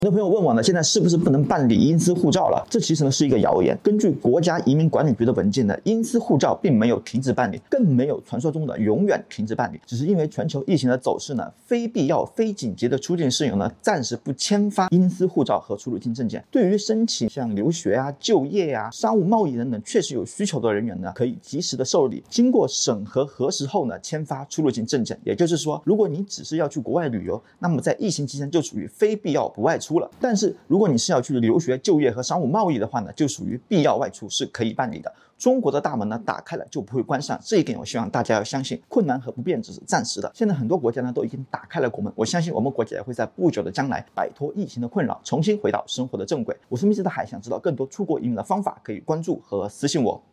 很多朋友问我呢，现在是不是不能办理英资护照了？这其实呢是一个谣言。根据国家移民管理局的文件呢，英资护照并没有停止办理，更没有传说中的永远停止办理，只是因为全球疫情的走势呢，非必要、非紧急的出境事由呢，暂时不签发英资护照和出入境证件。对于申请像留学啊、就业啊、商务贸易等等确实有需求的人员呢，可以及时的受理，经过审核核实后呢，签发出入境证件。也就是说，如果你只是要去国外旅游，那么在疫情期间就属于非必要不外出了。但是如果你是要去留学、就业和商务贸易的话呢，就属于必要外出，是可以办理的。中国的大门呢打开了就不会关上，这一点我希望大家要相信。困难和不便只是暂时的，现在很多国家呢都已经打开了国门，我相信我们国家也会在不久的将来摆脱疫情的困扰，重新回到生活的正轨。我是密斯的海，想知道更多出国移民的方法，可以关注和私信我。